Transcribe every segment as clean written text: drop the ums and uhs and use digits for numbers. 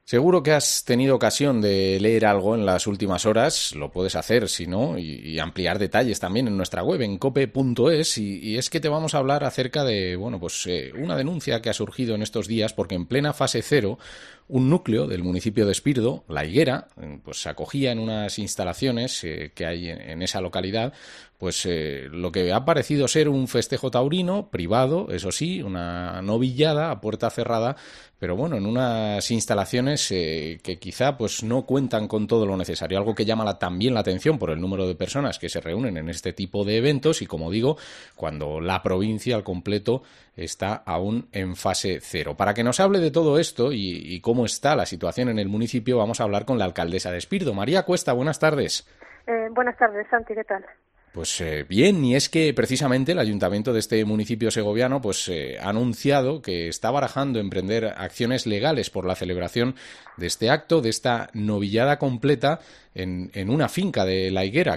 Seguro que has tenido ocasión de leer algo en las últimas horas, lo puedes hacer, si no, y ampliar detalles también en nuestra web, en cope.es, y es que te vamos a hablar acerca de, una denuncia que ha surgido en estos días, porque en plena fase cero, un núcleo del municipio de Espirdo, La Higuera, pues se acogía en unas instalaciones que hay en esa localidad, lo que ha parecido ser un festejo taurino, privado, eso sí, una novillada a puerta cerrada, pero bueno, en unas instalaciones que quizá pues no cuentan con todo lo necesario, algo que llama también la atención por el número de personas que se reúnen en este tipo de eventos y, como digo, cuando la provincia al completo está aún en fase cero. Para que nos hable de todo esto y cómo está la situación en el municipio, vamos a hablar con la alcaldesa de Espirdo, María Cuesta. Buenas tardes. Buenas tardes, Santi, ¿qué tal? Bien, y es que precisamente el ayuntamiento de este municipio segoviano ha anunciado que está barajando emprender acciones legales por la celebración de este acto, de esta novillada completa en una finca de La Higuera.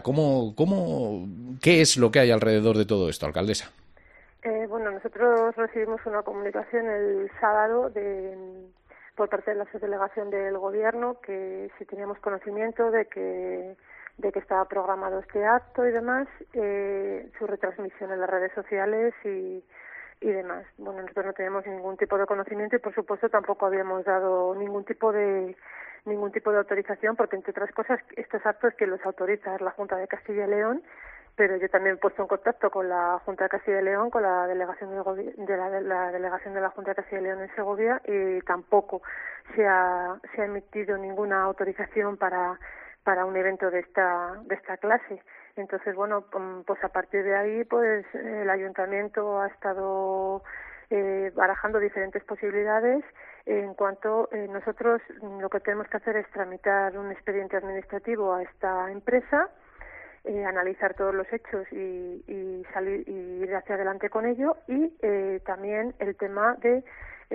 ¿Qué es lo que hay alrededor de todo esto, alcaldesa? Nosotros recibimos una comunicación el sábado por parte de la subdelegación del Gobierno que si teníamos conocimiento de que estaba programado este acto y demás, su retransmisión en las redes sociales y demás. Bueno, nosotros no teníamos ningún tipo de conocimiento y, por supuesto, tampoco habíamos dado ningún tipo de autorización, porque, entre otras cosas, estos actos que los autoriza es la Junta de Castilla y León, pero yo también he puesto en contacto con la Junta de Castilla y León, con la delegación la delegación de la Junta de Castilla y León en Segovia, y tampoco se ha emitido ninguna autorización para un evento de esta clase. Entonces, pues a partir de ahí, pues el ayuntamiento ha estado barajando diferentes posibilidades. En cuanto nosotros lo que tenemos que hacer es tramitar un expediente administrativo a esta empresa, analizar todos los hechos y ir hacia adelante con ello, y también el tema de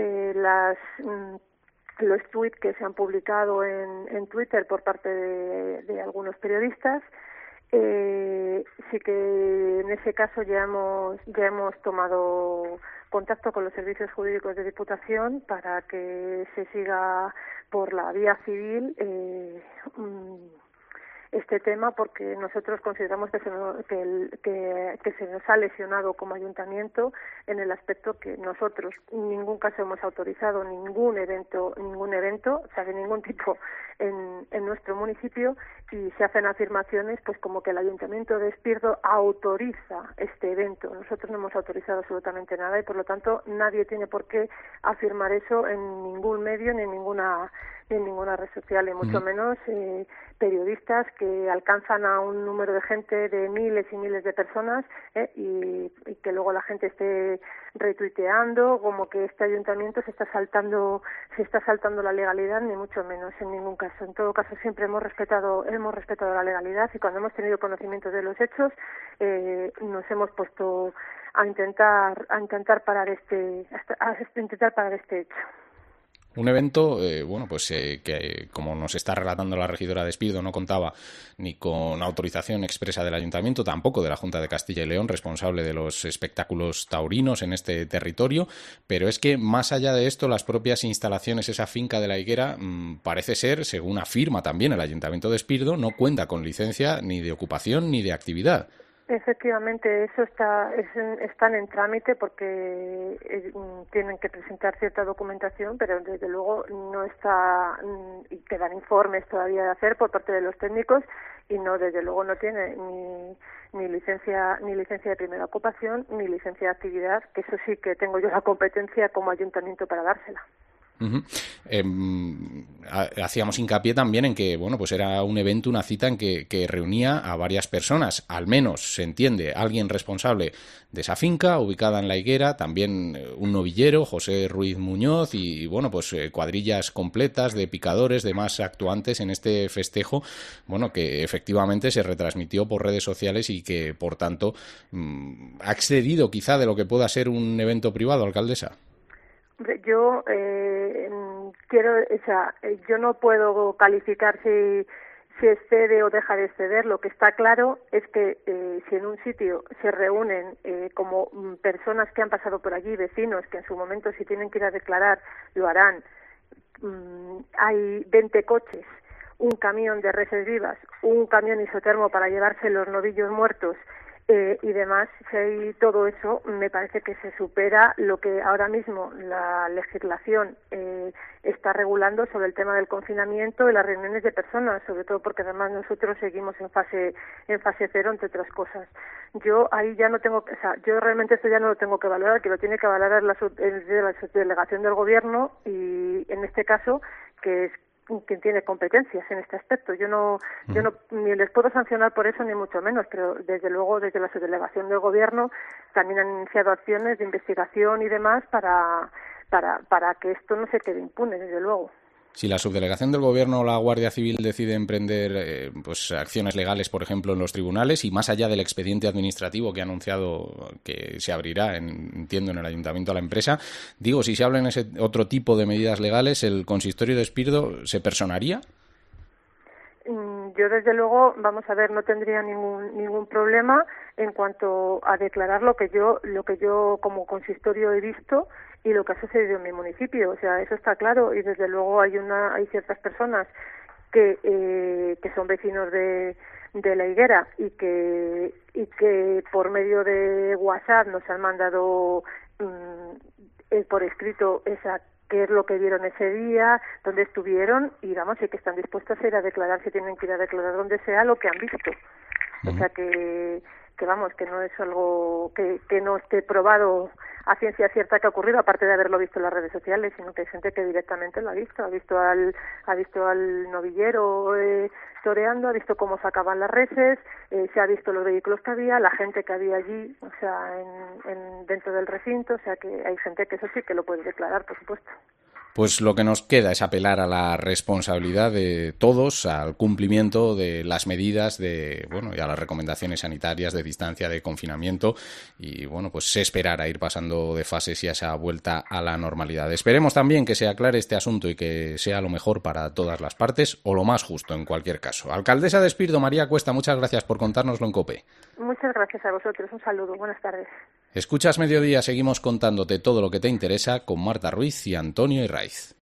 los tweets que se han publicado en Twitter por parte de algunos periodistas. Sí que en ese caso ya hemos tomado contacto con los servicios jurídicos de Diputación para que se siga por la vía civil este tema, porque nosotros consideramos que se nos ha lesionado como ayuntamiento en el aspecto que nosotros en ningún caso hemos autorizado ningún evento, o sea, de ningún tipo en nuestro municipio, y se hacen afirmaciones pues como que el ayuntamiento de Espirdo autoriza este evento. Nosotros no hemos autorizado absolutamente nada y, por lo tanto, nadie tiene por qué afirmar eso en ningún medio ni en ninguna red social, y mucho menos periodistas que alcanzan a un número de gente de miles y miles de personas, y que luego la gente esté retuiteando como que este ayuntamiento se está saltando la legalidad, ni mucho menos, en ningún caso. En todo caso, siempre hemos respetado la legalidad, y cuando hemos tenido conocimiento de los hechos nos hemos puesto a intentar parar este hecho. Un evento, que como nos está relatando la regidora de Espirdo, no contaba ni con autorización expresa del Ayuntamiento, tampoco de la Junta de Castilla y León, responsable de los espectáculos taurinos en este territorio, pero es que más allá de esto, las propias instalaciones, esa finca de La Higuera, parece ser, según afirma también el Ayuntamiento de Espirdo, no cuenta con licencia ni de ocupación ni de actividad. Efectivamente, eso están en trámite, porque tienen que presentar cierta documentación, pero desde luego no está, y quedan informes todavía de hacer por parte de los técnicos, y desde luego no tiene ni licencia de primera ocupación ni licencia de actividad, que eso sí que tengo yo la competencia como ayuntamiento para dársela. Uh-huh. Hacíamos hincapié también en que era un evento, una cita en que reunía a varias personas, al menos se entiende, alguien responsable de esa finca ubicada en La Higuera, también un novillero, José Ruiz Muñoz, y cuadrillas completas de picadores, de más actuantes en este festejo, que efectivamente se retransmitió por redes sociales y que, por tanto, ha excedido quizá de lo que pueda ser un evento privado, alcaldesa. Yo yo no puedo calificar si excede o deja de exceder. Lo que está claro es que si en un sitio se reúnen como personas que han pasado por allí, vecinos que en su momento, si tienen que ir a declarar, lo harán, hay 20 coches, un camión de reses vivas, un camión isotermo para llevarse los novillos muertos y demás, si hay todo eso, me parece que se supera lo que ahora mismo la legislación está regulando sobre el tema del confinamiento y las reuniones de personas, sobre todo porque además nosotros seguimos en fase cero, entre otras cosas. Yo ahí ya no tengo, o sea, yo realmente esto ya no lo tengo que valorar, que lo tiene que valorar la delegación del gobierno y en este caso que es quien tiene competencias en este aspecto. Yo no ni les puedo sancionar por eso ni mucho menos, pero desde luego desde la subdelegación del gobierno también han iniciado acciones de investigación y demás para que esto no se quede impune, desde luego. Si la subdelegación del Gobierno o la Guardia Civil decide emprender pues acciones legales, por ejemplo, en los tribunales y más allá del expediente administrativo que ha anunciado que se abrirá, entiendo, en el Ayuntamiento a la empresa, digo, si se habla en ese otro tipo de medidas legales, ¿el consistorio de Espirdo se personaría? Yo desde luego, vamos a ver, no tendría ningún problema en cuanto a declarar lo que yo como consistorio he visto y lo que ha sucedido en mi municipio, o sea, eso está claro, y desde luego hay ciertas personas que son vecinos de la Higuera y que por medio de WhatsApp nos han mandado por escrito qué es lo que vieron ese día, dónde estuvieron, y vamos, y que están dispuestos a ir a declarar, si tienen que ir a declarar donde sea lo que han visto. O sea que vamos, que no es algo que no esté probado a ciencia cierta que ha ocurrido, aparte de haberlo visto en las redes sociales, sino que hay gente que directamente lo ha visto al novillero toreando, ha visto cómo sacaban las reses, se ha visto los vehículos que había, la gente que había allí, o sea, dentro del recinto, o sea que hay gente que eso sí que lo puede declarar, por supuesto. Pues lo que nos queda es apelar a la responsabilidad de todos, al cumplimiento de las medidas y a las recomendaciones sanitarias de distancia, de confinamiento y pues esperar a ir pasando de fases y a esa vuelta a la normalidad. Esperemos también que se aclare este asunto y que sea lo mejor para todas las partes o lo más justo en cualquier caso. Alcaldesa de Espirdo, María Cuesta, muchas gracias por contárnoslo en COPE. Muchas gracias a vosotros, un saludo, buenas tardes. Escuchas Mediodía, seguimos contándote todo lo que te interesa con Marta Ruiz y Antonio Herraiz.